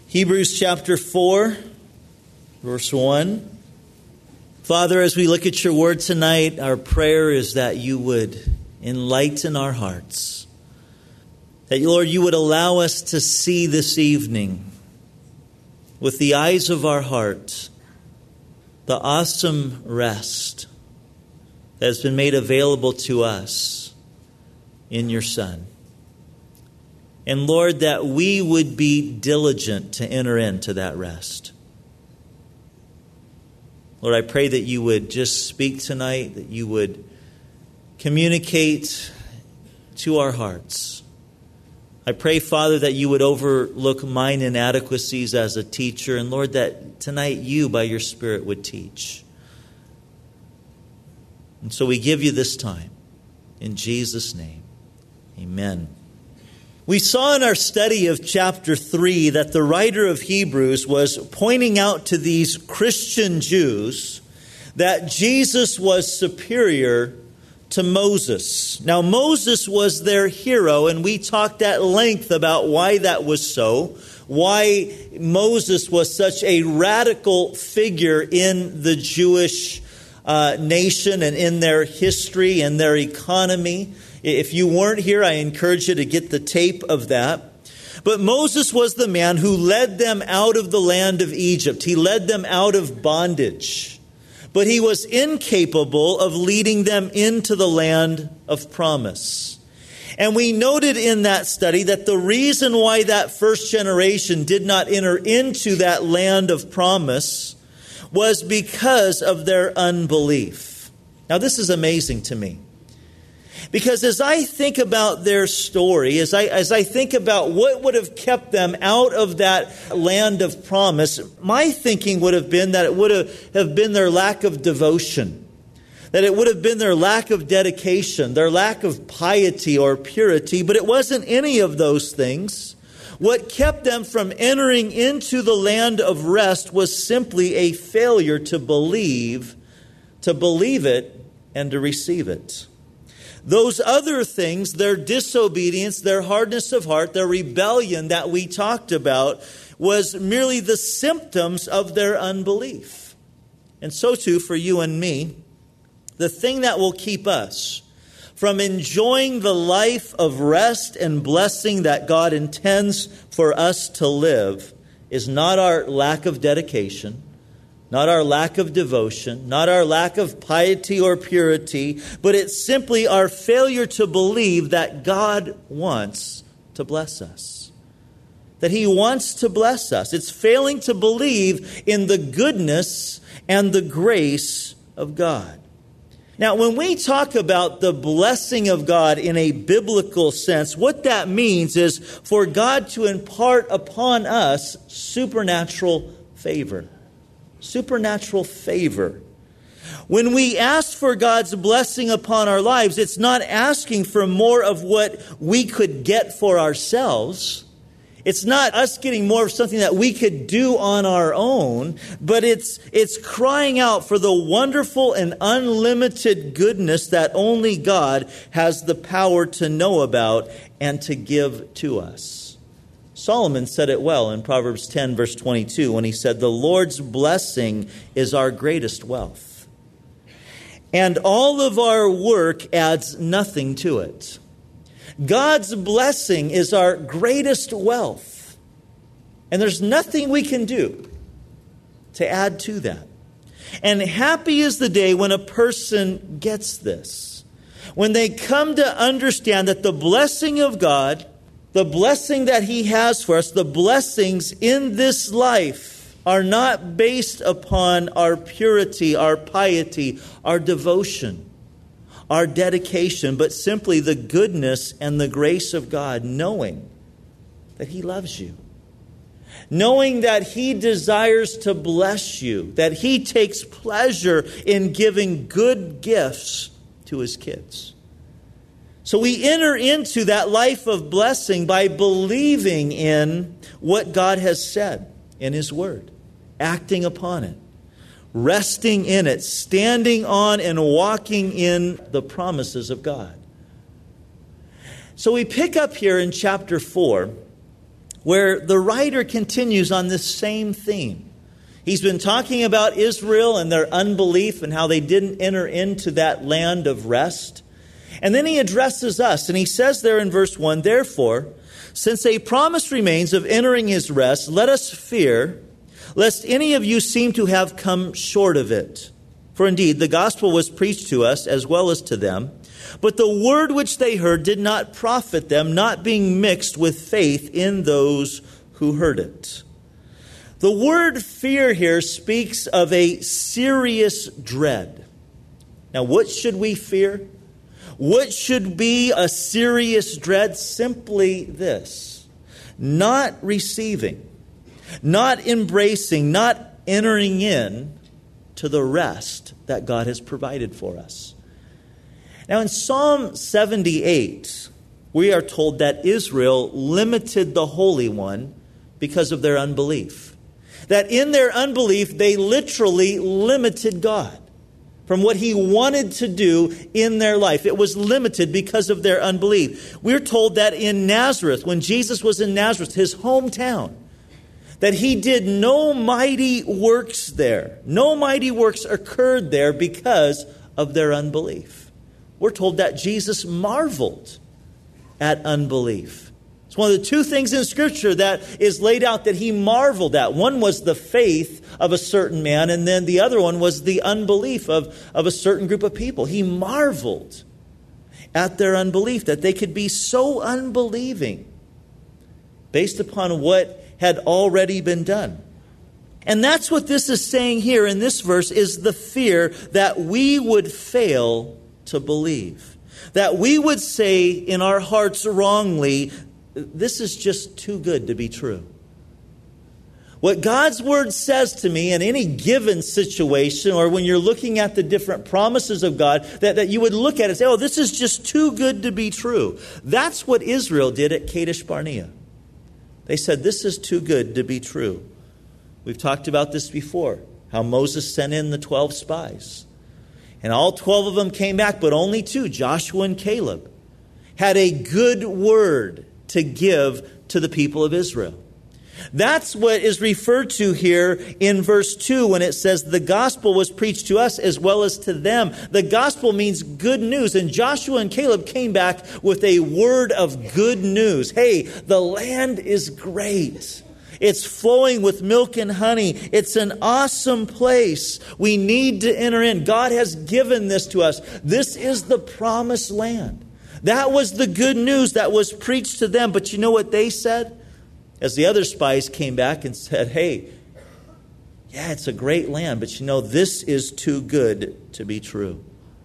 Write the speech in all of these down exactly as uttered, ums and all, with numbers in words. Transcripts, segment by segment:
Hebrews chapter four, verse one. Father, as we look at your word tonight, our prayer is that you would enlighten our hearts. That, Lord, you would allow us to see this evening with the eyes of our heart the awesome rest that has been made available to us in your Son. And Lord, that we would be diligent to enter into that rest. Lord, I pray that you would just speak tonight, that you would communicate to our hearts. I pray, Father, that you would overlook mine inadequacies as a teacher. And Lord, that tonight you, by your Spirit, would teach. And so we give you this time. In Jesus' name, amen. We saw in our study of chapter three that the writer of Hebrews was pointing out to these Christian Jews that Jesus was superior to Moses. Now, Moses was their hero, and we talked at length about why that was so, why Moses was such a radical figure in the Jewish uh, nation and in their history and their economy. If you weren't here, I encourage you to get the tape of that. But Moses was the man who led them out of the land of Egypt. He led them out of bondage. But he was incapable of leading them into the land of promise. And we noted in that study that the reason why that first generation did not enter into that land of promise was because of their unbelief. Now, this is amazing to me. Because as I think about their story, as I as I think about what would have kept them out of that land of promise, my thinking would have been that it would have, have been their lack of devotion, that it would have been their lack of dedication, their lack of piety or purity, but it wasn't any of those things. What kept them from entering into the land of rest was simply a failure to believe, to believe it and to receive it. Those other things, their disobedience, their hardness of heart, their rebellion that we talked about, was merely the symptoms of their unbelief. And so too for you and me, the thing that will keep us from enjoying the life of rest and blessing that God intends for us to live is not our lack of dedication, not our lack of devotion, not our lack of piety or purity, but it's simply our failure to believe that God wants to bless us. That He wants to bless us. It's failing to believe in the goodness and the grace of God. Now, when we talk about the blessing of God in a biblical sense, what that means is for God to impart upon us supernatural favor. Supernatural favor. When we ask for God's blessing upon our lives, it's not asking for more of what we could get for ourselves. It's not us getting more of something that we could do on our own, but it's it's crying out for the wonderful and unlimited goodness that only God has the power to know about and to give to us. Solomon said it well in Proverbs ten, verse twenty-two, when he said, "The Lord's blessing is our greatest wealth, and all of our work adds nothing to it." God's blessing is our greatest wealth, and there's nothing we can do to add to that. And happy is the day when a person gets this, when they come to understand that the blessing of God, the blessing that He has for us, the blessings in this life are not based upon our purity, our piety, our devotion, our dedication, but simply the goodness and the grace of God, knowing that He loves you, knowing that He desires to bless you, that He takes pleasure in giving good gifts to His kids. So we enter into that life of blessing by believing in what God has said in His Word, acting upon it, resting in it, standing on and walking in the promises of God. So we pick up here in chapter four where the writer continues on this same theme. He's been talking about Israel and their unbelief and how they didn't enter into that land of rest. And then he addresses us, and he says there in verse one, "Therefore, since a promise remains of entering his rest, let us fear, lest any of you seem to have come short of it. For indeed, the gospel was preached to us as well as to them, but the word which they heard did not profit them, not being mixed with faith in those who heard it." The word fear here speaks of a serious dread. Now, what should we fear? What should be a serious dread? Simply this: not receiving, not embracing, not entering in to the rest that God has provided for us. Now, in Psalm seventy-eight, we are told that Israel limited the Holy One because of their unbelief. That in their unbelief, they literally limited God from what he wanted to do in their life. It was limited because of their unbelief. We're told that in Nazareth, when Jesus was in Nazareth, his hometown, that he did no mighty works there. No mighty works occurred there because of their unbelief. We're told that Jesus marveled at unbelief. It's one of the two things in Scripture that is laid out that he marveled at. One was the faith of a certain man, and then the other one was the unbelief of, of a certain group of people. He marveled at their unbelief, that they could be so unbelieving based upon what had already been done. And that's what this is saying here in this verse, is the fear that we would fail to believe. That we would say in our hearts wrongly, this is just too good to be true. What God's word says to me in any given situation, or when you're looking at the different promises of God, that, that you would look at it and say, oh, this is just too good to be true. That's what Israel did at Kadesh Barnea. They said, this is too good to be true. We've talked about this before, how Moses sent in the twelve spies. And all twelve of them came back, but only two, Joshua and Caleb, had a good word to give to the people of Israel. That's what is referred to here in verse two when it says the gospel was preached to us as well as to them. The gospel means good news, and Joshua and Caleb came back with a word of good news. Hey, the land is great. It's flowing with milk and honey. It's an awesome place. We need to enter in. God has given this to us. This is the promised land. That was the good news that was preached to them. But you know what they said? As the other spies came back and said, hey, yeah, it's a great land, but you know, this is too good to be true.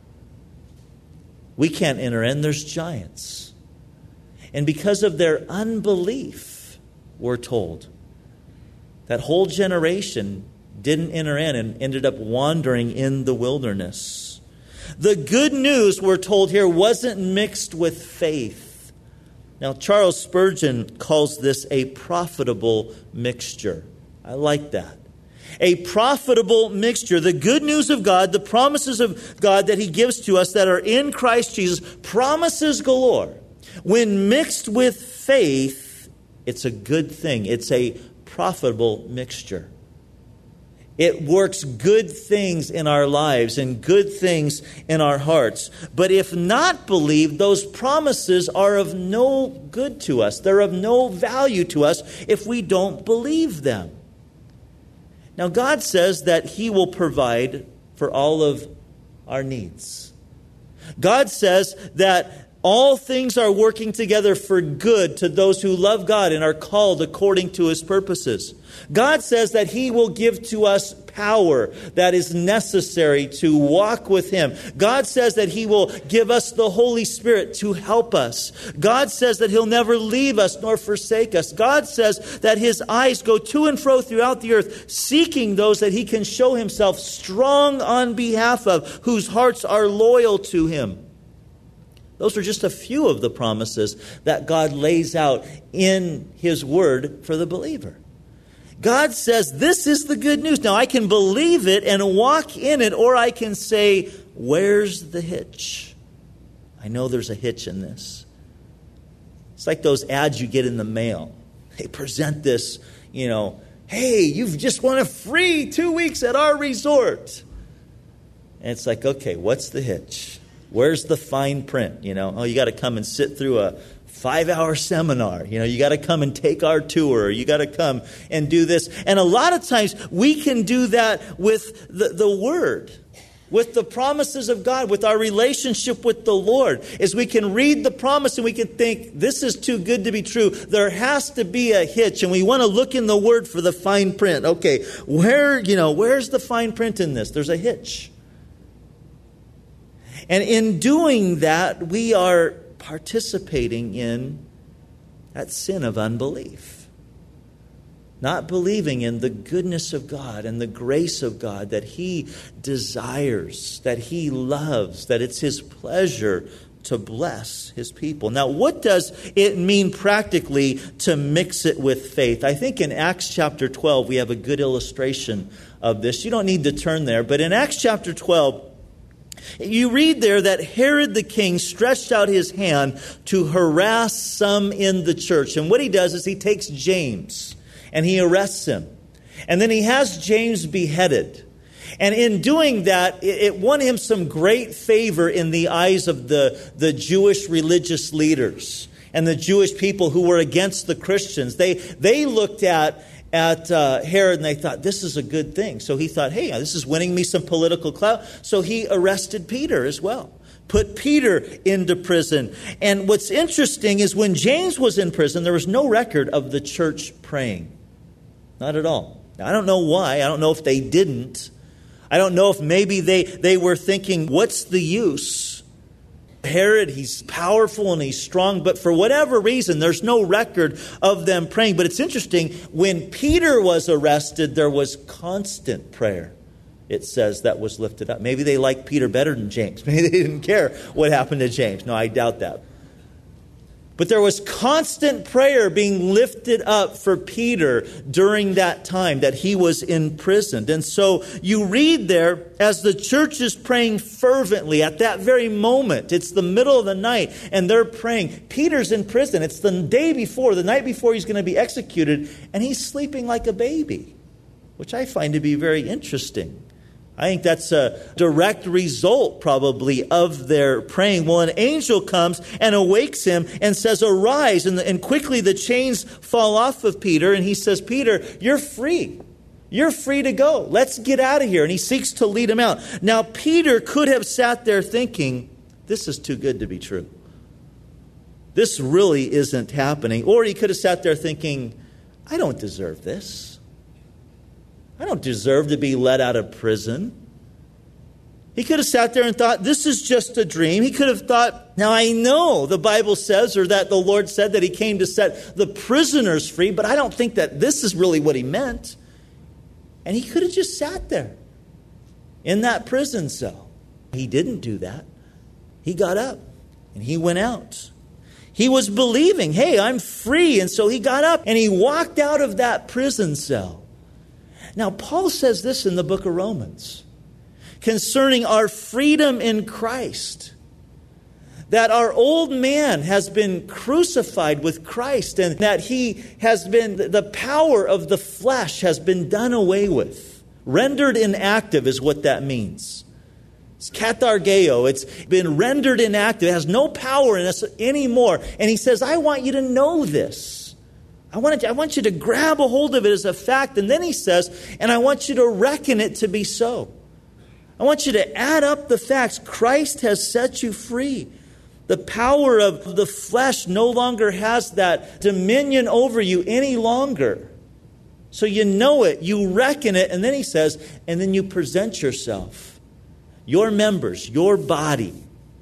We can't enter in. There's giants. And because of their unbelief, we're told, that whole generation didn't enter in and ended up wandering in the wilderness. The good news, we're told here, wasn't mixed with faith. Now, Charles Spurgeon calls this a profitable mixture. I like that. A profitable mixture. The good news of God, the promises of God that he gives to us that are in Christ Jesus, promises galore. When mixed with faith, it's a good thing. It's a profitable mixture. It works good things in our lives and good things in our hearts. But if not believed, those promises are of no good to us. They're of no value to us if we don't believe them. Now, God says that he will provide for all of our needs. God says that all things are working together for good to those who love God and are called according to his purposes. God says that he will give to us power that is necessary to walk with him. God says that he will give us the Holy Spirit to help us. God says that he'll never leave us nor forsake us. God says that his eyes go to and fro throughout the earth, seeking those that he can show himself strong on behalf of, whose hearts are loyal to him. Those are just a few of the promises that God lays out in his word for the believer. God says, this is the good news. Now, I can believe it and walk in it, or I can say, where's the hitch? I know there's a hitch in this. It's like those ads you get in the mail. they present this, you know, hey, you've just won a free two weeks at our resort. And it's like, okay, what's the hitch? Where's the fine print? You know, oh, you got to come and sit through a five-hour seminar. You know, you got to come and take our tour. You got to come and do this. And a lot of times we can do that with the, the Word, with the promises of God, with our relationship with the Lord. Is we can read the promise and we can think, this is too good to be true. There has to be a hitch. And we want to look in the Word for the fine print. Okay, where, you know, where's the fine print in this? There's a hitch. And in doing that, we are participating in that sin of unbelief. Not believing in the goodness of God and the grace of God that He desires, that He loves, that it's His pleasure to bless His people. Now, what does it mean practically to mix it with faith? I think in Acts chapter twelve, we have a good illustration of this. You don't need to turn there, but in Acts chapter twelve, you read there that Herod the king stretched out his hand to harass some in the church. And what he does is he takes James and he arrests him. And then he has James beheaded. And in doing that, it won him some great favor in the eyes of the, the Jewish religious leaders and the Jewish people who were against the Christians. They, they looked at at uh, Herod, and they thought, this is a good thing. So he thought, hey, this is winning me some political clout. So he arrested Peter as well, put Peter into prison. And what's interesting is when James was in prison, there was no record of the church praying. Not at all. Now, I don't know why. I don't know if they didn't. I don't know if maybe they, they were thinking, what's the use? Herod, he's powerful and he's strong, but for whatever reason, there's no record of them praying. But it's interesting, when Peter was arrested, there was constant prayer, it says, that was lifted up. Maybe they liked Peter better than James. Maybe they didn't care what happened to James. No, I doubt that. But there was constant prayer being lifted up for Peter during that time that he was imprisoned. And so you read there, as the church is praying fervently at that very moment, it's the middle of the night, and they're praying. Peter's in prison. It's the day before, the night before he's going to be executed, and he's sleeping like a baby, which I find to be very interesting. I think that's a direct result, probably, of their praying. Well, an angel comes and awakes him and says, arise. And, and quickly the chains fall off of Peter. And he says, Peter, you're free. You're free to go. Let's get out of here. And he seeks to lead him out. Now, Peter could have sat there thinking, this is too good to be true. This really isn't happening. Or he could have sat there thinking, I don't deserve this. I don't deserve to be let out of prison. He could have sat there and thought, this is just a dream. He could have thought, now I know the Bible says, or that the Lord said that He came to set the prisoners free, but I don't think that this is really what He meant. And he could have just sat there in that prison cell. He didn't do that. He got up and he went out. He was believing, hey, I'm free. And so he got up and he walked out of that prison cell. Now, Paul says this in the book of Romans concerning our freedom in Christ, that our old man has been crucified with Christ and that he has been, the power of the flesh has been done away with. Rendered inactive is what that means. It's katargeo. It's been rendered inactive. It has no power in us anymore. And he says, I want you to know this. I want, to, I want you to grab a hold of it as a fact. And then he says, and I want you to reckon it to be so. I want you to add up the facts. Christ has set you free. The power of the flesh no longer has that dominion over you any longer. So you know it, you reckon it, and then he says, and then you present yourself, your members, your body,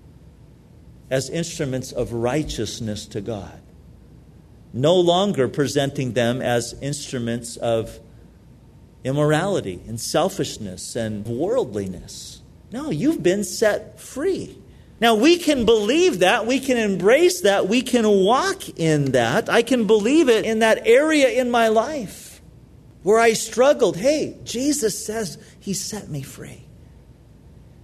as instruments of righteousness to God. No longer presenting them as instruments of immorality and selfishness and worldliness. No, you've been set free. Now, we can believe that. We can embrace that. We can walk in that. I can believe it in that area in my life where I struggled. Hey, Jesus says He set me free.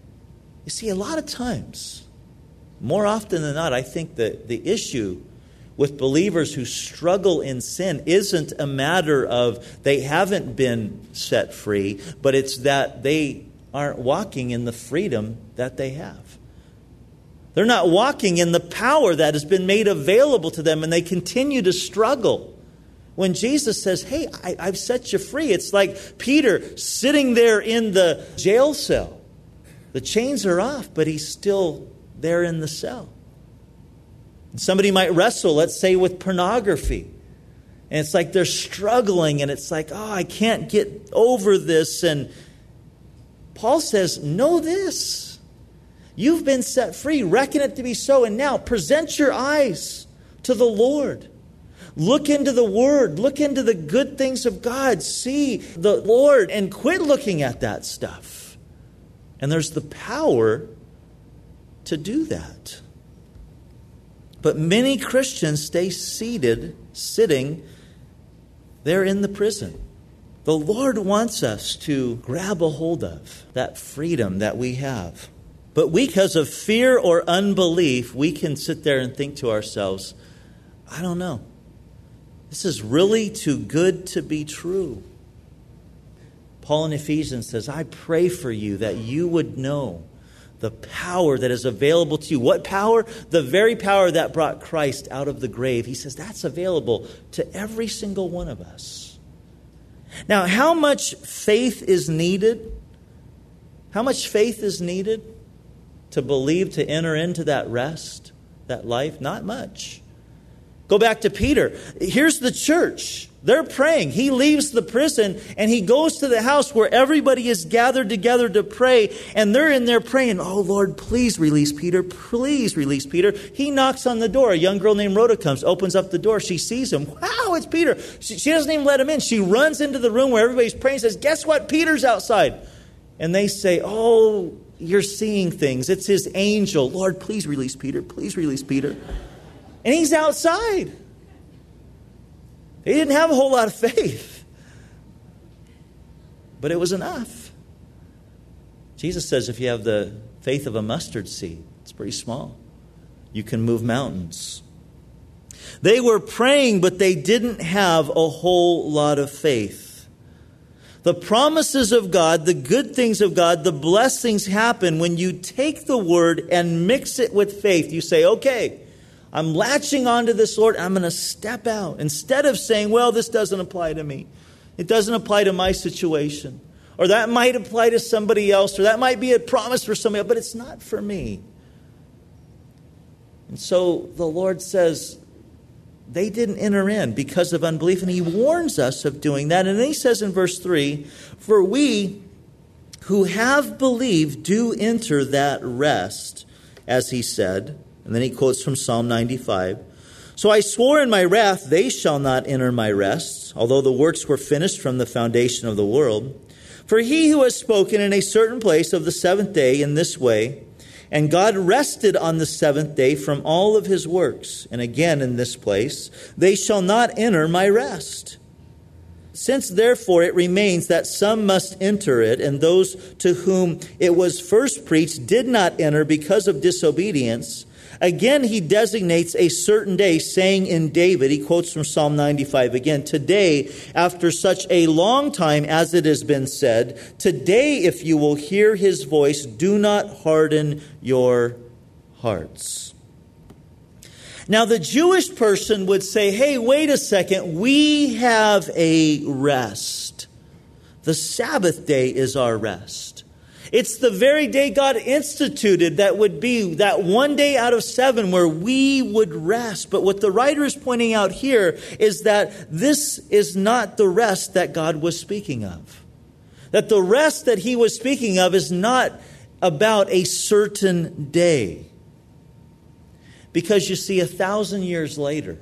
You see, a lot of times, more often than not, I think that the issue with believers who struggle in sin isn't a matter of they haven't been set free, but it's that they aren't walking in the freedom that they have. They're not walking in the power that has been made available to them, and they continue to struggle. When Jesus says, hey, I, I've set you free, it's like Peter sitting there in the jail cell. The chains are off, but he's still there in the cell. Somebody might wrestle, let's say, with pornography. And it's like they're struggling, and it's like, oh, I can't get over this. And Paul says, know this. You've been set free. Reckon it to be so. And now present your eyes to the Lord. Look into the Word. Look into the good things of God. See the Lord and quit looking at that stuff. And there's the power to do that. But many Christians stay seated, sitting there in the prison. The Lord wants us to grab a hold of that freedom that we have. But we, because of fear or unbelief, we can sit there and think to ourselves, I don't know. This is really too good to be true. Paul in Ephesians says, I pray for you that you would know the power that is available to you. What power? The very power that brought Christ out of the grave. He says that's available to every single one of us. Now, how much faith is needed? How much faith is needed to believe to enter into that rest, that life? Not much. Go back to Peter. Here's the church. They're praying. He leaves the prison and he goes to the house where everybody is gathered together to pray. And they're in there praying, oh, Lord, please release Peter. Please release Peter. He knocks on the door. A young girl named Rhoda comes, opens up the door. She sees him. Wow, it's Peter. She, she doesn't even let him in. She runs into the room where everybody's praying and says, guess what? Peter's outside. And they say, oh, you're seeing things. It's his angel. Lord, please release Peter. Please release Peter. And he's outside. He didn't have a whole lot of faith. But it was enough. Jesus says if you have the faith of a mustard seed, it's pretty small. You can move mountains. They were praying, but they didn't have a whole lot of faith. The promises of God, the good things of God, the blessings happen when you take the word and mix it with faith. You say, okay, I'm latching onto this, Lord, and I'm going to step out. Instead of saying, well, this doesn't apply to me. It doesn't apply to my situation. Or that might apply to somebody else. Or that might be a promise for somebody else, but it's not for me. And so the Lord says they didn't enter in because of unbelief. And he warns us of doing that. And then he says in verse three, for we who have believed do enter that rest, as he said. And then he quotes from Psalm ninety-five. So I swore in my wrath, they shall not enter my rest, although the works were finished from the foundation of the world. For he who has spoken in a certain place of the seventh day in this way, and God rested on the seventh day from all of his works. And again in this place, they shall not enter my rest. Since therefore it remains that some must enter it, and those to whom it was first preached did not enter because of disobedience, again, he designates a certain day, saying in David, he quotes from Psalm ninety-five again, today, after such a long time as it has been said, today, if you will hear his voice, do not harden your hearts. Now, the Jewish person would say, hey, wait a second, we have a rest. The Sabbath day is our rest. It's the very day God instituted that would be that one day out of seven where we would rest. But what the writer is pointing out here is that this is not the rest that God was speaking of. That the rest that he was speaking of is not about a certain day. Because you see, a thousand years later,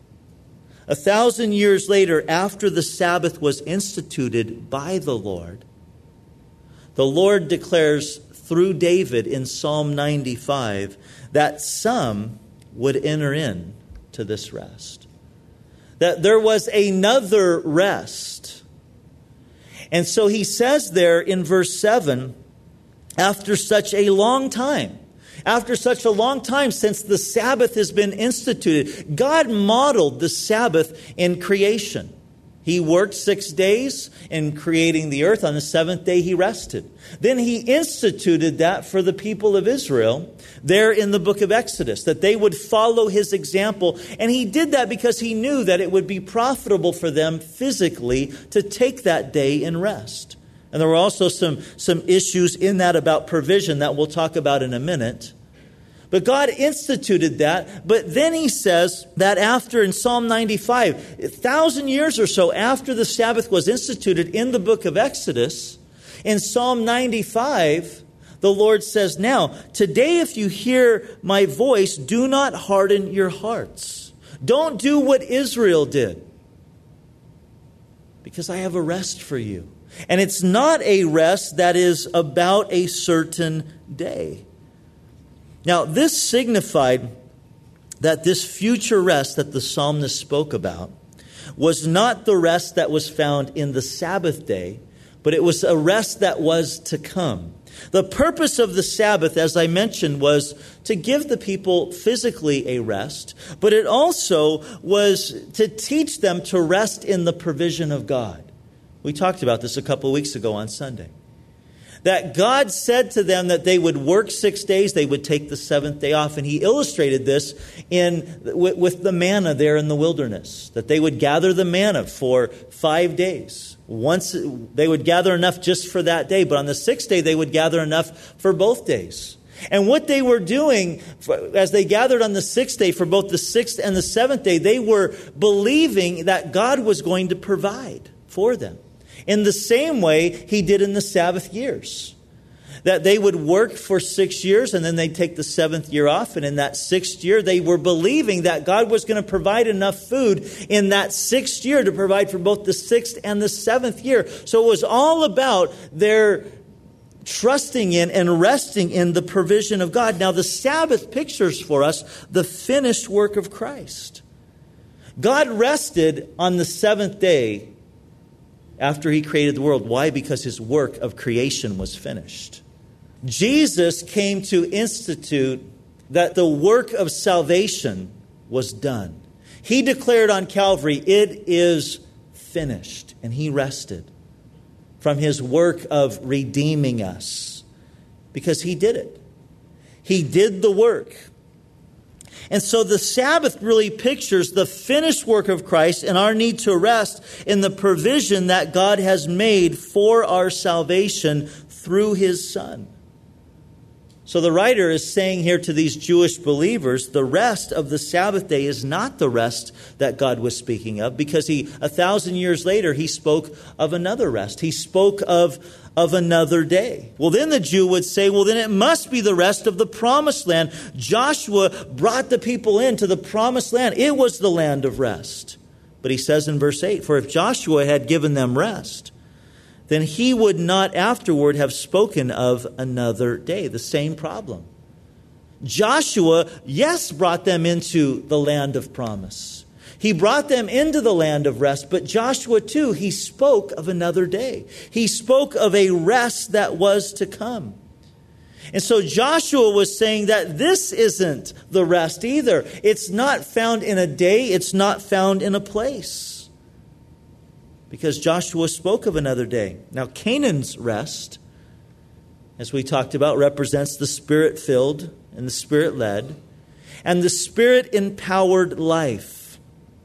a thousand years later after the Sabbath was instituted by the Lord, the Lord declares through David in Psalm ninety-five that some would enter in to this rest. That there was another rest. And so he says there in verse seven, after such a long time. After such a long time since the Sabbath has been instituted, God modeled the Sabbath in creation. He worked six days in creating the earth. On the seventh day, he rested. Then he instituted that for the people of Israel there in the book of Exodus, that they would follow his example. And he did that because he knew that it would be profitable for them physically to take that day in rest. And there were also some, some issues in that about provision that we'll talk about in a minute. But God instituted that. But then he says that after, in Psalm ninety-five, a thousand years or so after the Sabbath was instituted in the book of Exodus, in Psalm ninety-five, the Lord says, now, today if you hear my voice, do not harden your hearts. Don't do what Israel did, because I have a rest for you. And it's not a rest that is about a certain day. Now, this signified that this future rest that the psalmist spoke about was not the rest that was found in the Sabbath day, but it was a rest that was to come. The purpose of the Sabbath, as I mentioned, was to give the people physically a rest, but it also was to teach them to rest in the provision of God. We talked about this a couple of weeks ago on Sunday. That God said to them that they would work six days, they would take the seventh day off. And he illustrated this in with, with the manna there in the wilderness. That they would gather the manna for five days. Once they would gather enough just for that day. But on the sixth day, they would gather enough for both days. And what they were doing as they gathered on the sixth day for both the sixth and the seventh day, they were believing that God was going to provide for them. In the same way he did in the Sabbath years. That they would work for six years and then they'd take the seventh year off. And in that sixth year, they were believing that God was going to provide enough food in that sixth year to provide for both the sixth and the seventh year. So it was all about their trusting in and resting in the provision of God. Now, the Sabbath pictures for us the finished work of Christ. God rested on the seventh day after he created the world. Why? Because his work of creation was finished. Jesus came to institute that the work of salvation was done. He declared on Calvary, it is finished. And he rested from his work of redeeming us because he did it. He did the work. And so the Sabbath really pictures the finished work of Christ and our need to rest in the provision that God has made for our salvation through his Son. So the writer is saying here to these Jewish believers, the rest of the Sabbath day is not the rest that God was speaking of, because he, a thousand years later, he spoke of another rest. He spoke of, of another day. Well, then the Jew would say, well, then it must be the rest of the promised land. Joshua brought the people into the promised land. It was the land of rest. But he says in verse eight, for if Joshua had given them rest, then he would not afterward have spoken of another day. The same problem. Joshua, yes, brought them into the land of promise. He brought them into the land of rest, but Joshua too, he spoke of another day. He spoke of a rest that was to come. And so Joshua was saying that this isn't the rest either. It's not found in a day. It's not found in a place. Because Joshua spoke of another day. Now, Canaan's rest, as we talked about, represents the Spirit-filled and the Spirit-led and the Spirit-empowered life.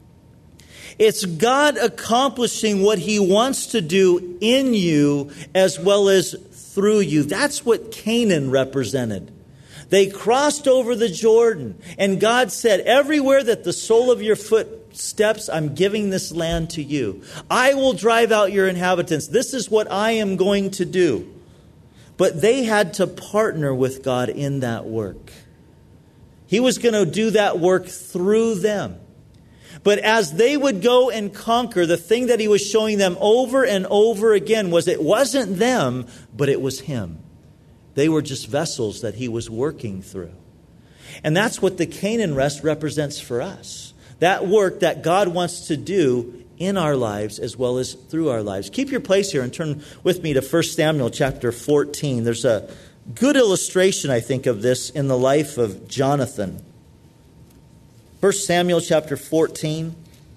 It's God accomplishing what he wants to do in you as well as through you. That's what Canaan represented. They crossed over the Jordan, and God said, everywhere that the sole of your foot steps, I'm giving this land to you. I will drive out your inhabitants. This is what I am going to do. But they had to partner with God in that work. He was going to do that work through them. But as they would go and conquer, the thing that he was showing them over and over again was it wasn't them, but it was him. They were just vessels that he was working through. And that's what the Canaan rest represents for us. That work that God wants to do in our lives as well as through our lives. Keep your place here and turn with me to First Samuel chapter fourteen. There's a good illustration, I think, of this in the life of Jonathan. First Samuel chapter fourteen.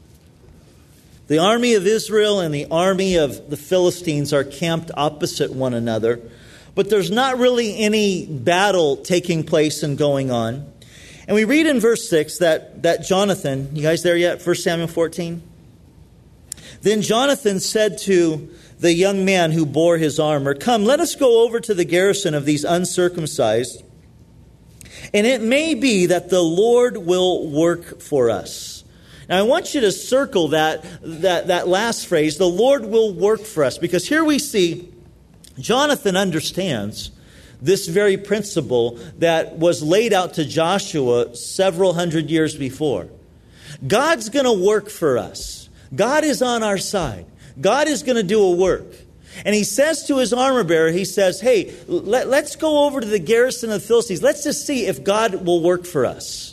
The army of Israel and the army of the Philistines are camped opposite one another, but there's not really any battle taking place and going on. And we read in verse six that, that Jonathan, you guys there yet? First Samuel fourteen? Then Jonathan said to the young man who bore his armor, "Come, let us go over to the garrison of these uncircumcised, and it may be that the Lord will work for us." Now, I want you to circle that, that, that last phrase, "the Lord will work for us," because here we see Jonathan understands this very principle that was laid out to Joshua several hundred years before. God's going to work for us. God is on our side. God is going to do a work. And he says to his armor bearer, he says, "Hey, let, let's go over to the garrison of the Philistines. Let's just see if God will work for us."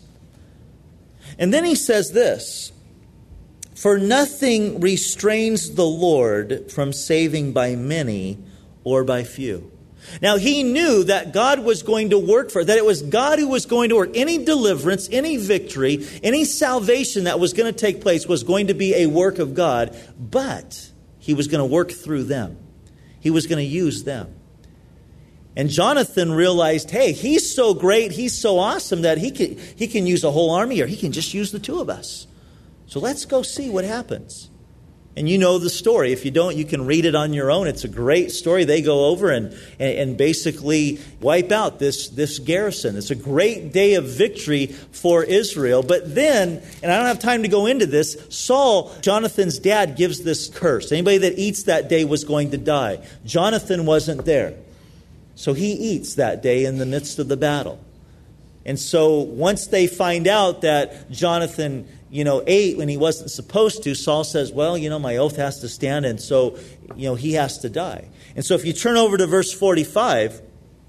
And then he says this, "For nothing restrains the Lord from saving by many or by few." Now, he knew that God was going to work for it, that it was God who was going to work. Any deliverance, any victory, any salvation that was going to take place was going to be a work of God, but he was going to work through them. He was going to use them. And Jonathan realized, hey, he's so great, he's so awesome that he can, he can use a whole army, or he can just use the two of us. So let's go see what happens. And you know the story. If you don't, you can read it on your own. It's a great story. They go over and, and, and basically wipe out this, this garrison. It's a great day of victory for Israel. But then, and I don't have time to go into this, Saul, Jonathan's dad, gives this curse. Anybody that eats that day was going to die. Jonathan wasn't there. So he eats that day in the midst of the battle. And so once they find out that Jonathan, you know, ate when he wasn't supposed to, Saul says, well, you know, my oath has to stand, and so, you know, he has to die. And so if you turn over to verse forty-five,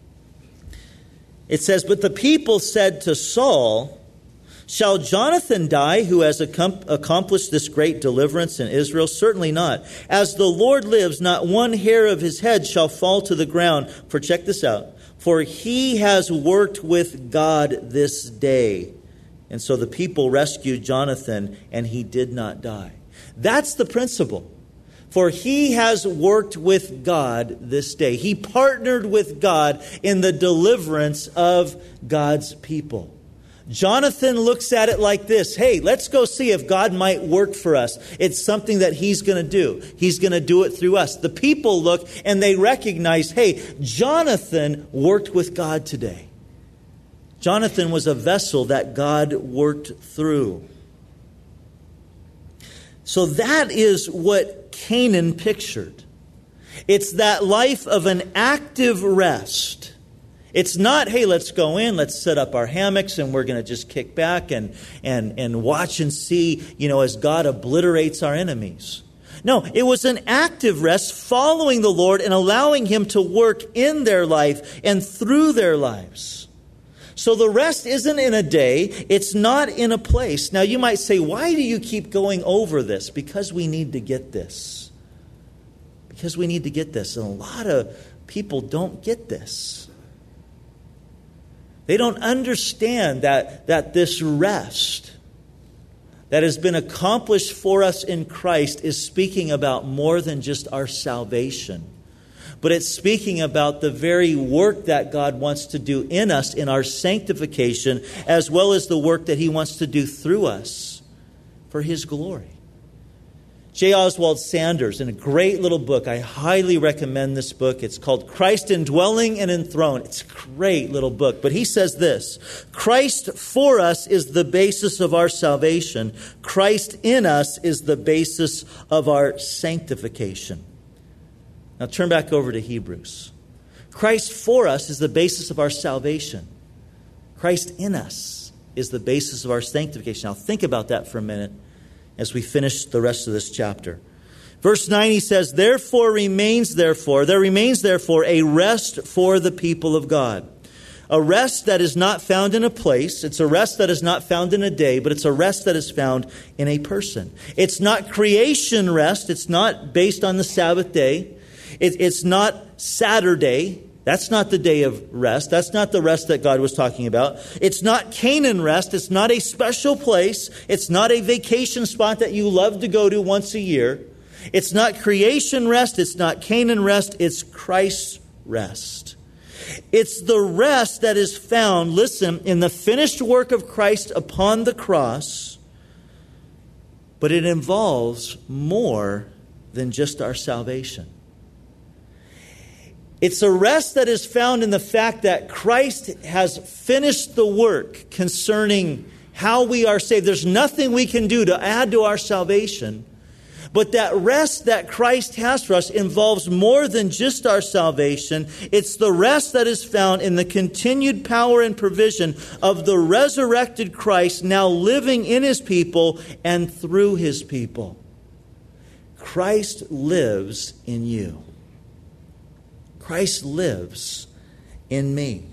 it says, "But the people said to Saul, 'Shall Jonathan die, who has accomplished this great deliverance in Israel? Certainly not. As the Lord lives, not one hair of his head shall fall to the ground.' For check this out. For he has worked with God this day." And so the people rescued Jonathan, and he did not die. That's the principle. For he has worked with God this day. He partnered with God in the deliverance of God's people. Jonathan looks at it like this. Hey, let's go see if God might work for us. It's something that he's going to do. He's going to do it through us. The people look and they recognize, hey, Jonathan worked with God today. Jonathan was a vessel that God worked through. So that is what Canaan pictured. It's that life of an active rest. It's not, hey, let's go in, let's set up our hammocks, and we're going to just kick back and, and, and watch and see, you know, as God obliterates our enemies. No, it was an active rest, following the Lord and allowing Him to work in their life and through their lives. So the rest isn't in a day, it's not in a place. Now you might say, why do you keep going over this? Because we need to get this. Because we need to get this. And a lot of people don't get this. They don't understand that, that this rest that has been accomplished for us in Christ is speaking about more than just our salvation. But it's speaking about the very work that God wants to do in us in our sanctification, as well as the work that He wants to do through us for His glory. J. Oswald Sanders, in a great little book, I highly recommend this book. It's called Christ Indwelling and Enthroned. It's a great little book. But he says this: Christ for us is the basis of our salvation. Christ in us is the basis of our sanctification. Now turn back over to Hebrews. Christ for us is the basis of our salvation. Christ in us is the basis of our sanctification. Now think about that for a minute as we finish the rest of this chapter. Verse nine, he says, Therefore remains therefore, there remains therefore a rest for the people of God. A rest that is not found in a place. It's a rest that is not found in a day, but it's a rest that is found in a person. It's not creation rest. It's not based on the Sabbath day. It, it's not Saturday. That's not the day of rest. That's not the rest that God was talking about. It's not Canaan rest. It's not a special place. It's not a vacation spot that you love to go to once a year. It's not creation rest. It's not Canaan rest. It's Christ's rest. It's the rest that is found, listen, in the finished work of Christ upon the cross, but it involves more than just our salvation. It's a rest that is found in the fact that Christ has finished the work concerning how we are saved. There's nothing we can do to add to our salvation. But that rest that Christ has for us involves more than just our salvation. It's the rest that is found in the continued power and provision of the resurrected Christ now living in His people and through His people. Christ lives in you. Christ lives in me.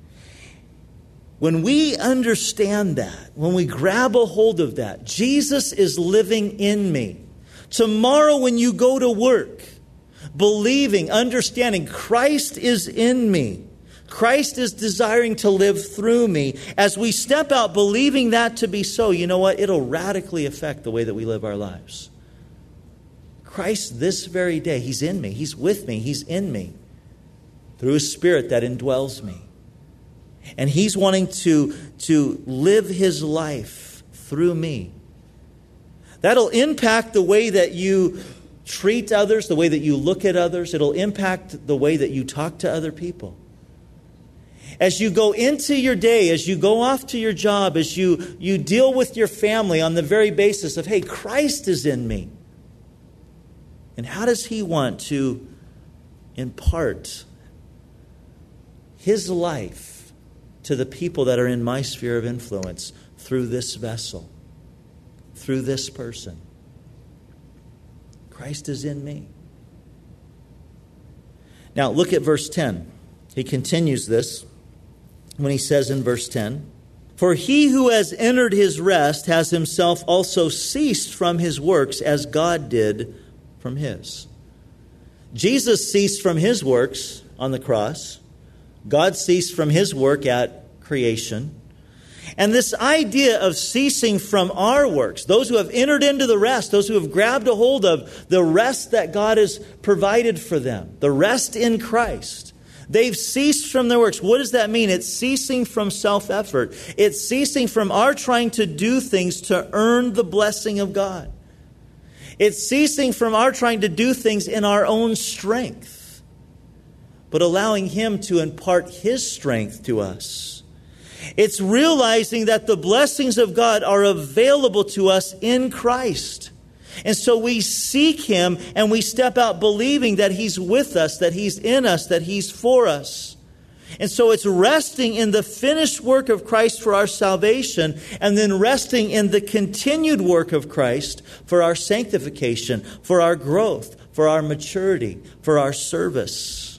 When we understand that, when we grab a hold of that, Jesus is living in me. Tomorrow when you go to work, believing, understanding Christ is in me. Christ is desiring to live through me. As we step out believing that to be so, you know what? It'll radically affect the way that we live our lives. Christ this very day, He's in me. He's with me. He's in me. Through His Spirit that indwells me. And He's wanting to, to live His life through me. That'll impact the way that you treat others, the way that you look at others. It'll impact the way that you talk to other people. As you go into your day, as you go off to your job, as you, you deal with your family on the very basis of, hey, Christ is in me. And how does He want to impart His life to the people that are in my sphere of influence through this vessel, through this person? Christ is in me. Now look at verse ten. He continues this when he says in verse ten, "For he who has entered his rest has himself also ceased from his works as God did from His." Jesus ceased from His works on the cross. God ceased from His work at creation. And this idea of ceasing from our works, those who have entered into the rest, those who have grabbed a hold of the rest that God has provided for them, the rest in Christ, they've ceased from their works. What does that mean? It's ceasing from self-effort. It's ceasing from our trying to do things to earn the blessing of God. It's ceasing from our trying to do things in our own strength, but allowing Him to impart His strength to us. It's realizing that the blessings of God are available to us in Christ. And so we seek Him and we step out believing that He's with us, that He's in us, that He's for us. And so it's resting in the finished work of Christ for our salvation, and then resting in the continued work of Christ for our sanctification, for our growth, for our maturity, for our service.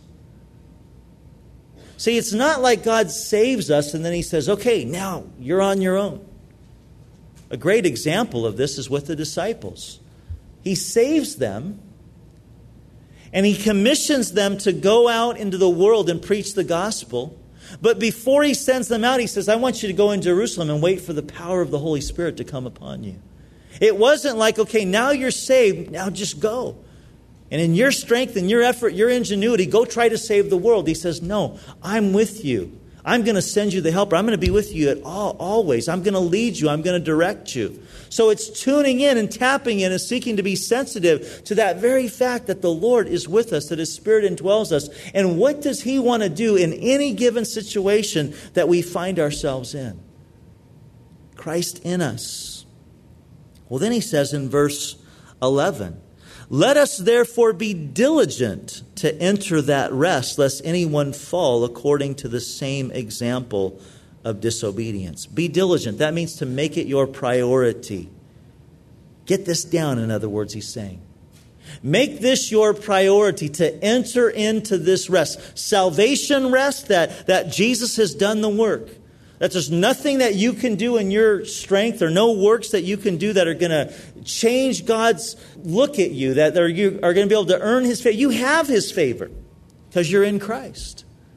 See, it's not like God saves us and then He says, okay, now you're on your own. A great example of this is with the disciples. He saves them and He commissions them to go out into the world and preach the gospel. But before He sends them out, He says, I want you to go in Jerusalem and wait for the power of the Holy Spirit to come upon you. It wasn't like, okay, now you're saved, now just go. And in your strength and your effort, your ingenuity, go try to save the world. He says, no, I'm with you. I'm going to send you the helper. I'm going to be with you at all, always. I'm going to lead you. I'm going to direct you. So it's tuning in and tapping in and seeking to be sensitive to that very fact that the Lord is with us, that His Spirit indwells us. And what does He want to do in any given situation that we find ourselves in? Christ in us. Well, then He says in verse eleven, let us therefore be diligent to enter that rest, lest anyone fall according to the same example of disobedience. Be diligent. That means to make it your priority. Get this down, in other words, he's saying. Make this your priority, to enter into this rest. Salvation rest, that, that Jesus has done the work. That there's nothing that you can do in your strength, or no works that you can do that are going to change God's look at you, that are, you are going to be able to earn His favor. You have His favor because you're in Christ.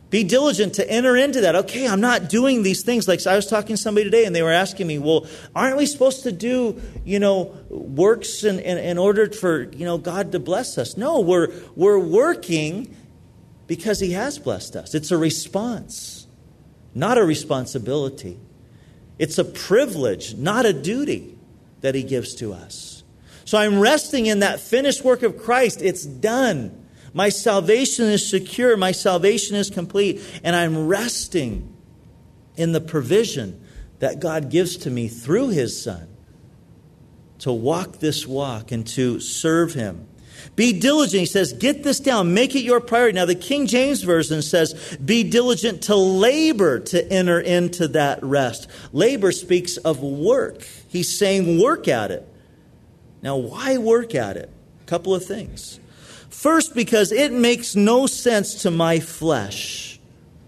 Be diligent to enter into that. Okay, I'm not doing these things. Like I was talking to somebody today and they were asking me, well, aren't we supposed to do, you know, works in, in, in order for, you know, God to bless us? No, we're we're working because He has blessed us. It's a response, not a responsibility. It's a privilege, not a duty that He gives to us. So I'm resting in that finished work of Christ. It's done. My salvation is secure. My salvation is complete. And I'm resting in the provision that God gives to me through His Son to walk this walk and to serve Him. Be diligent. He says, get this down. Make it your priority. Now, the King James Version says, be diligent to labor to enter into that rest. Labor speaks of work. He's saying work at it. Now, why work at it? A couple of things. First, because it makes no sense to my flesh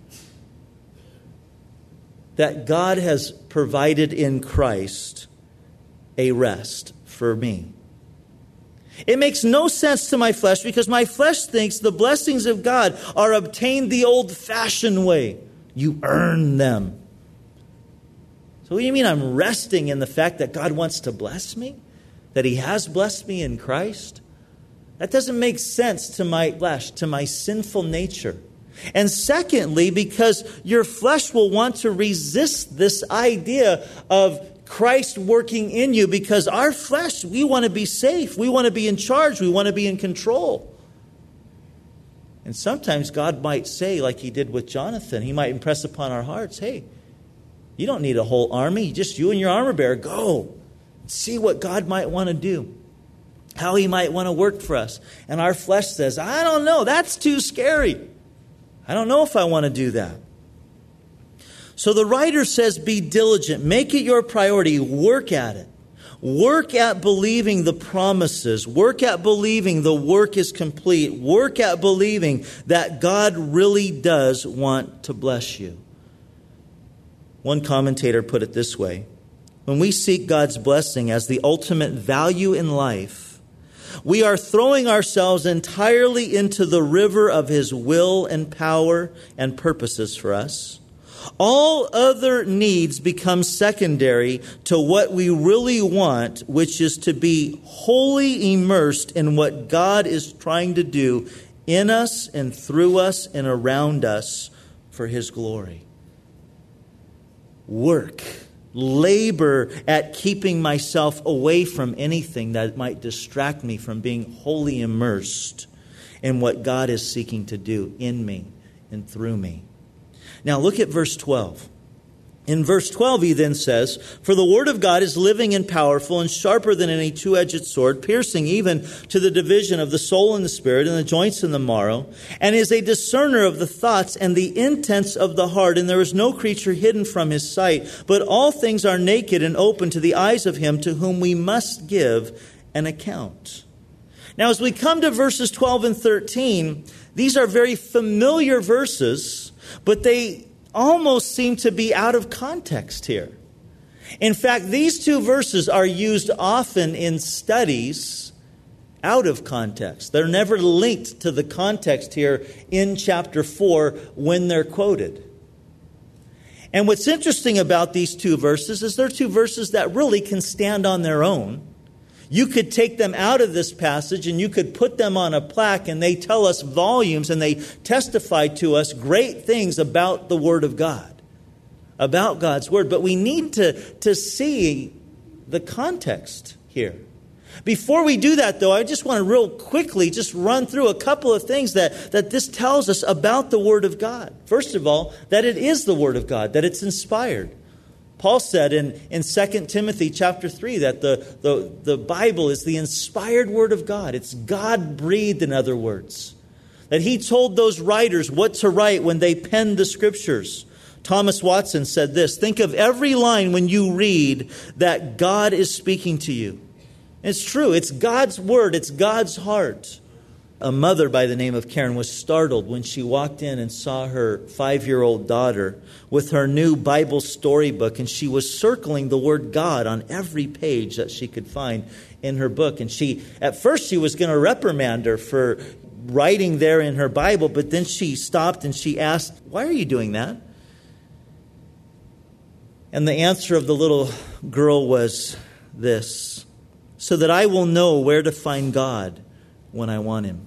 that God has provided in Christ a rest for me. It makes no sense to my flesh because my flesh thinks the blessings of God are obtained the old-fashioned way. You earn them. So what do you mean I'm resting in the fact that God wants to bless me? That He has blessed me in Christ? That doesn't make sense to my flesh, to my sinful nature. And secondly, because your flesh will want to resist this idea of Christ working in you, because our flesh, we want to be safe. We want to be in charge. We want to be in control. And sometimes God might say, like He did with Jonathan, He might impress upon our hearts, hey, you don't need a whole army. Just you and your armor bearer. Go. See what God might want to do. How He might want to work for us. And our flesh says, I don't know. That's too scary. I don't know if I want to do that. So the writer says, be diligent. Make it your priority. Work at it. Work at believing the promises. Work at believing the work is complete. Work at believing that God really does want to bless you. One commentator put it this way. When we seek God's blessing as the ultimate value in life, we are throwing ourselves entirely into the river of His will and power and purposes for us. All other needs become secondary to what we really want, which is to be wholly immersed in what God is trying to do in us and through us and around us for His glory. Work. Labor at keeping myself away from anything that might distract me from being wholly immersed in what God is seeking to do in me and through me. Now look at verse twelve. In verse twelve he then says, for the word of God is living and powerful and sharper than any two-edged sword, piercing even to the division of the soul and the spirit and the joints and the marrow, and is a discerner of the thoughts and the intents of the heart. And there is no creature hidden from His sight, but all things are naked and open to the eyes of Him to whom we must give an account. Now as we come to verses twelve and thirteen, these are very familiar verses, but they almost seem to be out of context here. In fact, these two verses are used often in studies out of context. They're never linked to the context here in chapter four when they're quoted. And what's interesting about these two verses is they're two verses that really can stand on their own. You could take them out of this passage and you could put them on a plaque, and they tell us volumes and they testify to us great things about the Word of God, about God's Word. But we need to, to see the context here. Before we do that, though, I just want to real quickly just run through a couple of things that, that this tells us about the Word of God. First of all, that it is the Word of God, that it's inspired. Paul said in, in Second Timothy chapter three that the, the, the Bible is the inspired Word of God. It's God-breathed, in other words. That He told those writers what to write when they penned the Scriptures. Thomas Watson said this, think of every line when you read that God is speaking to you. It's true. It's God's Word. It's God's heart. A mother by the name of Karen was startled when she walked in and saw her five-year-old daughter with her new Bible storybook, and she was circling the word God on every page that she could find in her book. And she, at first, she was going to reprimand her for writing there in her Bible, but then she stopped and she asked, "Why are you doing that?" And the answer of the little girl was this: "So that I will know where to find God when I want Him."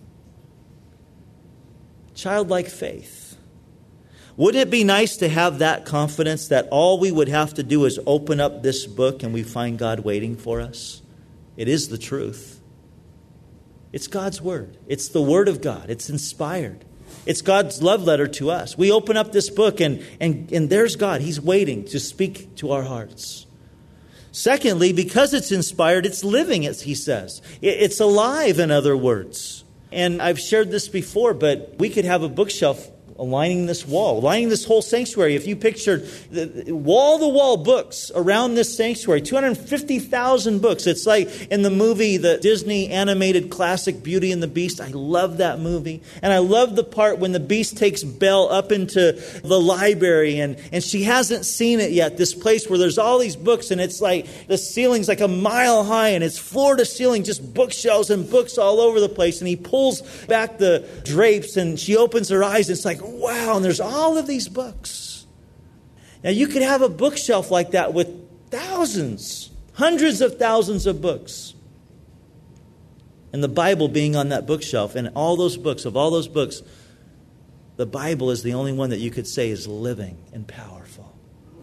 Childlike faith. Wouldn't it be nice to have that confidence that all we would have to do is open up this book and we find God waiting for us? It is the truth. It's God's Word. It's the Word of God. It's inspired. It's God's love letter to us. We open up this book and, and, and there's God. He's waiting to speak to our hearts. Secondly, because it's inspired, it's living, as he says. It's alive, in other words. And I've shared this before, but we could have a bookshelf lining this wall, lining this whole sanctuary. If you pictured the wall-to-wall books around this sanctuary, two hundred fifty thousand books. It's like in the movie, the Disney animated classic Beauty and the Beast. I love that movie. And I love the part when the Beast takes Belle up into the library and, and she hasn't seen it yet. This place where there's all these books and it's like the ceiling's like a mile high and it's floor to ceiling, just bookshelves and books all over the place. And he pulls back the drapes and she opens her eyes and it's like, wow, and there's all of these books. Now, you could have a bookshelf like that with thousands, hundreds of thousands of books. And the Bible being on that bookshelf, and all those books, of all those books, the Bible is the only one that you could say is living and powerful.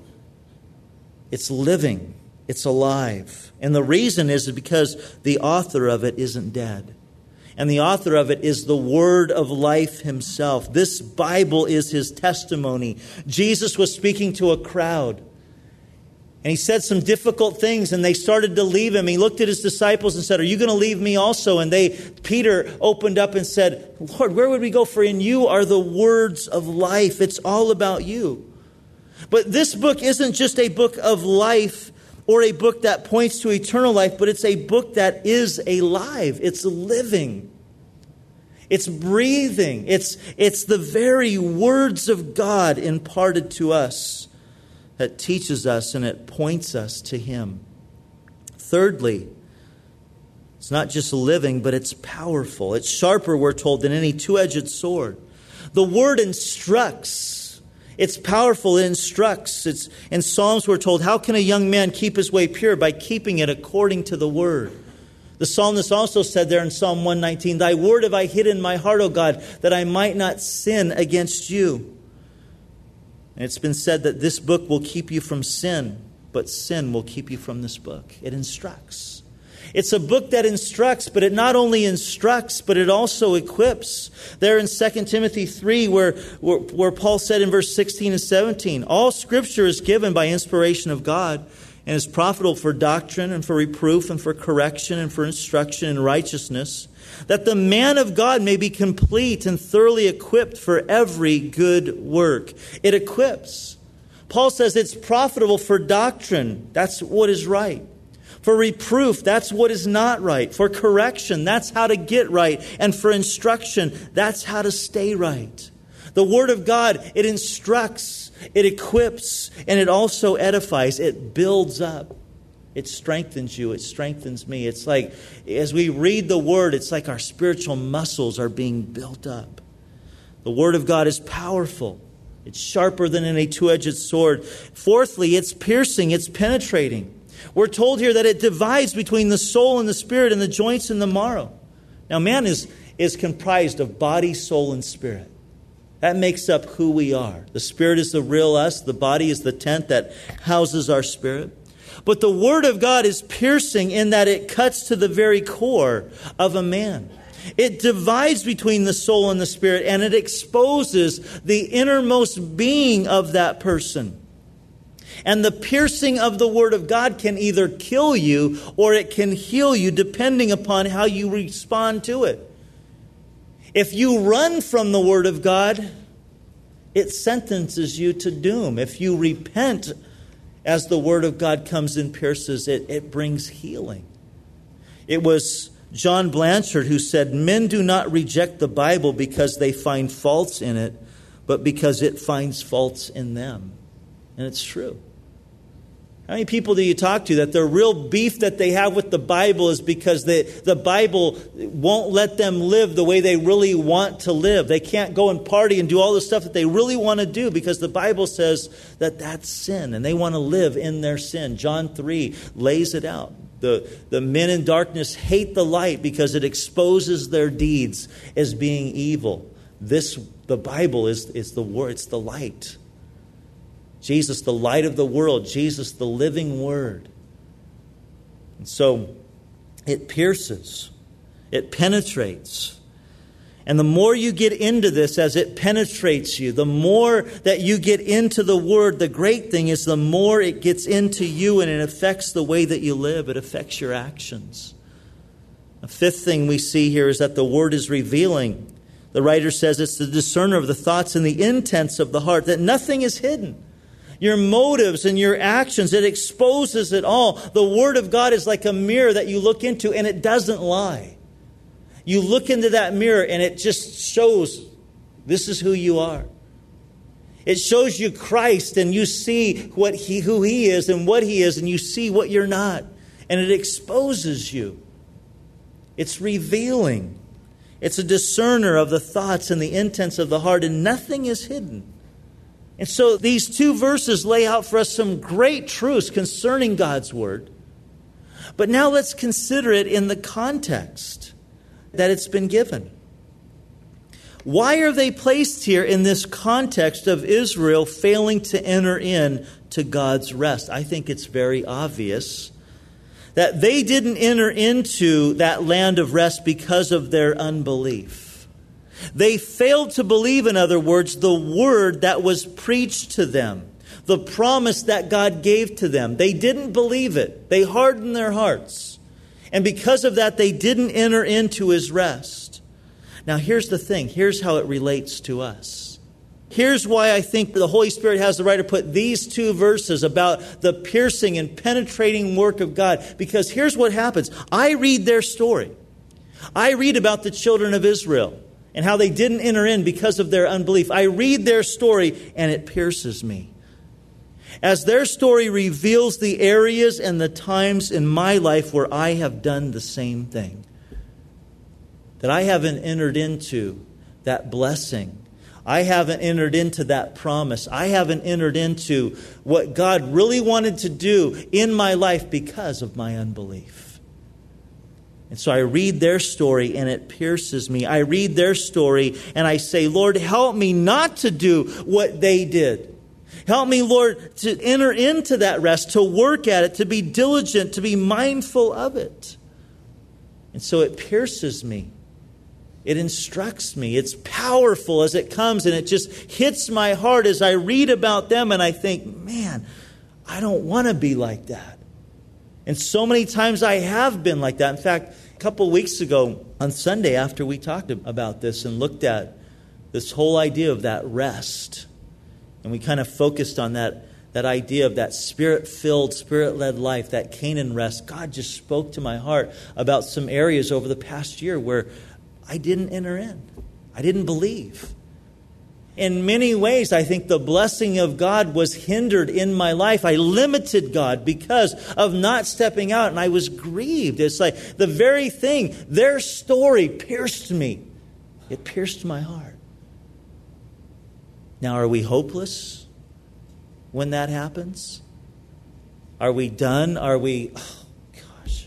It's living. It's alive. And the reason is because the author of it isn't dead. And the author of it is the Word of life Himself. This Bible is His testimony. Jesus was speaking to a crowd. And He said some difficult things and they started to leave Him. He looked at His disciples and said, "Are you going to leave me also?" And they, Peter opened up and said, "Lord, where would we go? For in You are the words of life." It's all about You. But this book isn't just a book of life or a book that points to eternal life, but it's a book that is alive. It's living. It's breathing. It's, it's the very words of God imparted to us that teaches us and it points us to Him. Thirdly, it's not just living, but it's powerful. It's sharper, we're told, than any two-edged sword. The Word instructs. It's powerful. It instructs. It's, in Psalms we're told, how can a young man keep his way pure? By keeping it according to the Word. The psalmist also said there in Psalm one nineteen, "Thy word have I hid in my heart, O God, that I might not sin against You." And it's been said that this book will keep you from sin, but sin will keep you from this book. It instructs. It's a book that instructs, but it not only instructs, but it also equips. There in Second Timothy three, where, where, where Paul said in verse sixteen and seventeen, "All Scripture is given by inspiration of God, and is profitable for doctrine and for reproof and for correction and for instruction in righteousness, that the man of God may be complete and thoroughly equipped for every good work." It equips. Paul says it's profitable for doctrine. That's what is right. For reproof, that's what is not right. For correction, that's how to get right. And for instruction, that's how to stay right. The Word of God, it instructs, it equips, and it also edifies. It builds up. It strengthens you. It strengthens me. It's like, as we read the Word, it's like our spiritual muscles are being built up. The Word of God is powerful. It's sharper than any two-edged sword. Fourthly, it's piercing. It's penetrating. We're told here that it divides between the soul and the spirit and the joints and the marrow. Now, man is, is comprised of body, soul, and spirit. That makes up who we are. The spirit is the real us. The body is the tent that houses our spirit. But the Word of God is piercing in that it cuts to the very core of a man. It divides between the soul and the spirit, and it exposes the innermost being of that person. And the piercing of the Word of God can either kill you or it can heal you, depending upon how you respond to it. If you run from the Word of God, it sentences you to doom. If you repent as the Word of God comes and pierces it, it brings healing. It was John Blanchard who said, "Men do not reject the Bible because they find faults in it, but because it finds faults in them." And it's true. How many people do you talk to that the real beef that they have with the Bible is because they, the Bible won't let them live the way they really want to live? They can't go and party and do all the stuff that they really want to do because the Bible says that that's sin and they want to live in their sin. John three lays it out. The, the men in darkness hate the light because it exposes their deeds as being evil. This, the Bible is, is the word, it's the light. Jesus, the light of the world. Jesus, the living word. And so it pierces. It penetrates. And the more you get into this as it penetrates you, the more that you get into the word, the great thing is the more it gets into you and it affects the way that you live. It affects your actions. A fifth thing we see here is that the word is revealing. The writer says it's the discerner of the thoughts and the intents of the heart, that nothing is hidden. Your motives and your actions, it exposes it all. The Word of God is like a mirror that you look into and it doesn't lie. You look into that mirror and it just shows this is who you are. It shows you Christ and you see what he, who He is and what He is, and you see what you're not. And it exposes you. It's revealing. It's a discerner of the thoughts and the intents of the heart, and nothing is hidden. And so these two verses lay out for us some great truths concerning God's Word. But now let's consider it in the context that it's been given. Why are they placed here in this context of Israel failing to enter in to God's rest? I think it's very obvious that they didn't enter into that land of rest because of their unbelief. They failed to believe, in other words, the word that was preached to them, the promise that God gave to them. They didn't believe it. They hardened their hearts. And because of that, they didn't enter into His rest. Now, here's the thing. Here's how it relates to us. Here's why I think the Holy Spirit has the right to put these two verses about the piercing and penetrating work of God. Because here's what happens. I read their story. I read about the children of Israel and how they didn't enter in because of their unbelief. I read their story and it pierces me. As their story reveals the areas and the times in my life where I have done the same thing. That I haven't entered into that blessing. I haven't entered into that promise. I haven't entered into what God really wanted to do in my life because of my unbelief. And so I read their story and it pierces me. I read their story and I say, Lord, help me not to do what they did. Help me, Lord, to enter into that rest, to work at it, to be diligent, to be mindful of it. And so it pierces me. It instructs me. It's powerful as it comes, and it just hits my heart as I read about them and I think, man, I don't want to be like that. And so many times I have been like that. In fact, a couple of weeks ago on Sunday, after we talked about this and looked at this whole idea of that rest, and we kind of focused on that, that idea of that Spirit-filled, Spirit-led life, that Canaan rest, God just spoke to my heart about some areas over the past year where I didn't enter in. I didn't believe. In many ways, I think the blessing of God was hindered in my life. I limited God because of not stepping out, and I was grieved. It's like the very thing, their story pierced me. It pierced my heart. Now, are we hopeless when that happens? Are we done? Are we, oh gosh.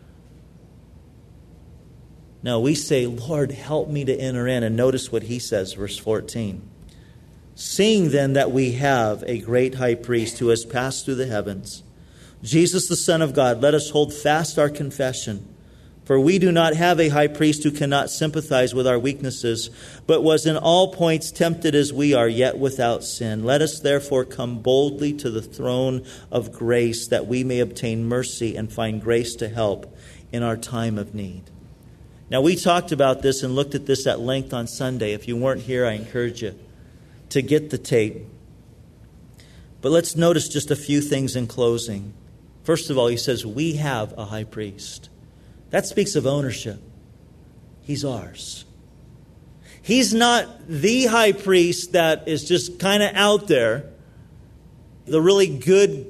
No, we say, Lord, help me to enter in. And notice what He says, verse fourteen. Seeing then that we have a great high priest who has passed through the heavens, Jesus the Son of God, let us hold fast our confession. For we do not have a high priest who cannot sympathize with our weaknesses, but was in all points tempted as we are, yet without sin. Let us therefore come boldly to the throne of grace, that we may obtain mercy and find grace to help in our time of need. Now, we talked about this and looked at this at length on Sunday. If you weren't here, I encourage you to get the tape. But let's notice just a few things in closing. First of all, he says, we have a high priest. That speaks of ownership. He's ours. He's not the high priest that is just kind of out there, the really good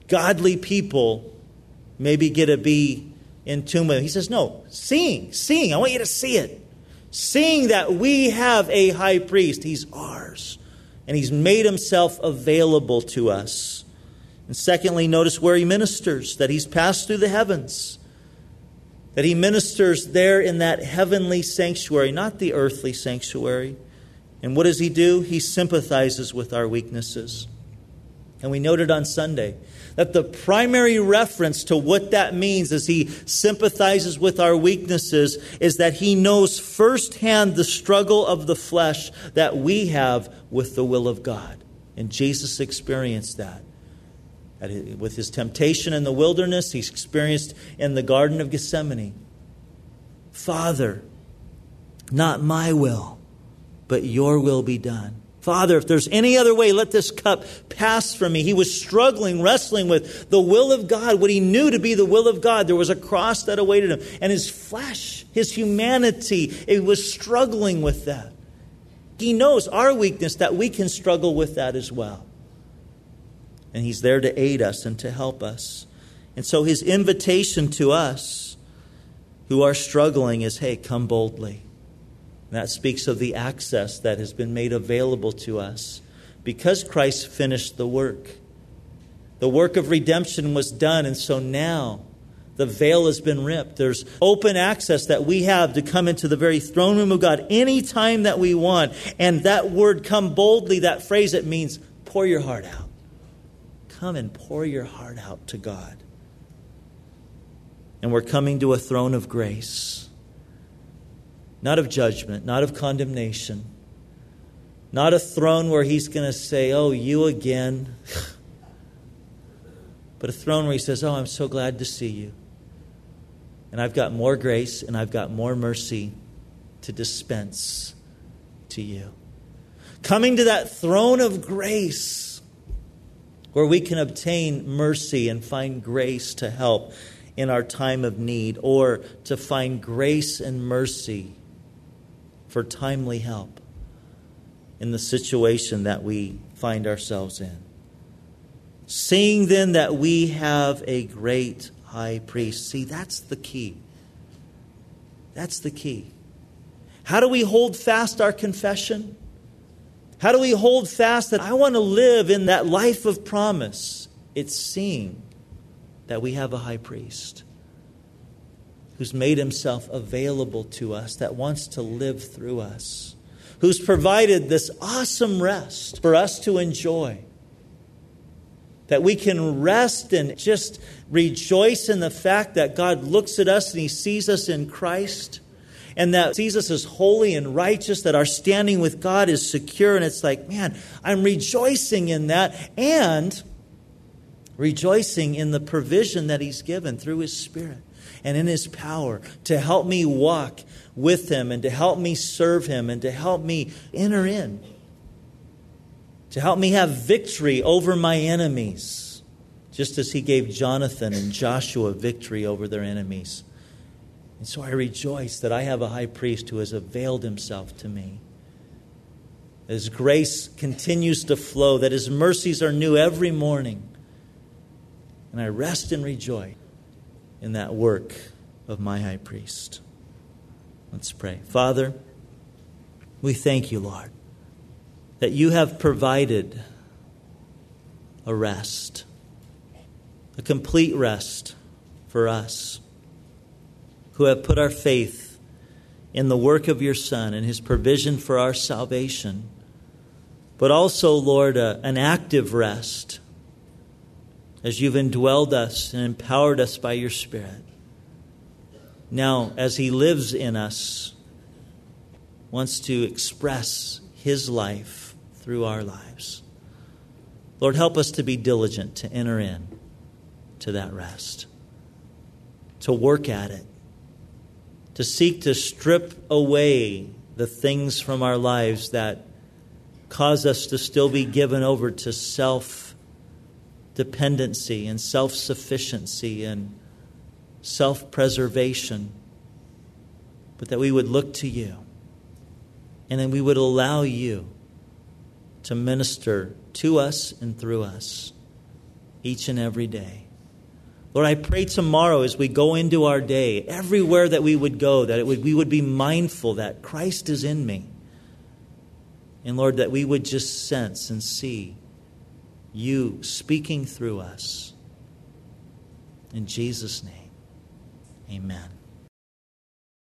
godly people maybe get to be in tune with him. He says, no, seeing, seeing. I want you to see it. Seeing that we have a high priest. He's ours. And he's made himself available to us. And secondly, notice where he ministers, that he's passed through the heavens. That he ministers there in that heavenly sanctuary, not the earthly sanctuary. And what does he do? He sympathizes with our weaknesses. And we noted on Sunday that the primary reference to what that means as he sympathizes with our weaknesses is that he knows firsthand the struggle of the flesh that we have with the will of God. And Jesus experienced that. With his temptation in the wilderness, he's experienced in the Garden of Gethsemane. Father, not my will, but your will be done. Father, if there's any other way, let this cup pass from me. He was struggling, wrestling with the will of God, what he knew to be the will of God. There was a cross that awaited him. And his flesh, his humanity, it was struggling with that. He knows our weakness, that we can struggle with that as well. And he's there to aid us and to help us. And so his invitation to us who are struggling is, hey, come boldly. And that speaks of the access that has been made available to us because Christ finished the work. The work of redemption was done, and so now the veil has been ripped. There's open access that we have to come into the very throne room of God anytime that we want. And that word, come boldly, that phrase, it means pour your heart out. Come and pour your heart out to God. And we're coming to a throne of grace. Not of judgment, not of condemnation. Not a throne where he's going to say, oh, you again. But a throne where he says, oh, I'm so glad to see you. And I've got more grace and I've got more mercy to dispense to you. Coming to that throne of grace where we can obtain mercy and find grace to help in our time of need, or to find grace and mercy for timely help in the situation that we find ourselves in. Seeing then that we have a great high priest. See, that's the key. That's the key. How do we hold fast our confession? How do we hold fast that I want to live in that life of promise? It's seeing that we have a high priest who's made himself available to us, that wants to live through us, who's provided this awesome rest for us to enjoy, that we can rest and just rejoice in the fact that God looks at us and he sees us in Christ, and that sees us as holy and righteous, that our standing with God is secure. And it's like, man, I'm rejoicing in that, and rejoicing in the provision that he's given through his Spirit and in his power to help me walk with him and to help me serve him and to help me enter in, to help me have victory over my enemies, just as he gave Jonathan and Joshua victory over their enemies. And so I rejoice that I have a high priest who has availed himself to me. His grace continues to flow, that his mercies are new every morning. And I rest and rejoice in that work of my high priest. Let's pray. Father, we thank you, Lord, that you have provided a rest, a complete rest for us who have put our faith in the work of your Son and his provision for our salvation, but also, Lord, a, an active rest as you've indwelled us and empowered us by your Spirit. Now, as he lives in us, wants to express his life through our lives. Lord, help us to be diligent to enter in to that rest, to work at it, to seek to strip away the things from our lives that cause us to still be given over to self-dependency and self-sufficiency and self-preservation, but that we would look to you, and then we would allow you to minister to us and through us. each and every day. Lord, I pray tomorrow as we go into our day, everywhere that we would go, that it would, we would be mindful that Christ is in me. And Lord, that we would just sense and see you speaking through us. In Jesus' name, amen.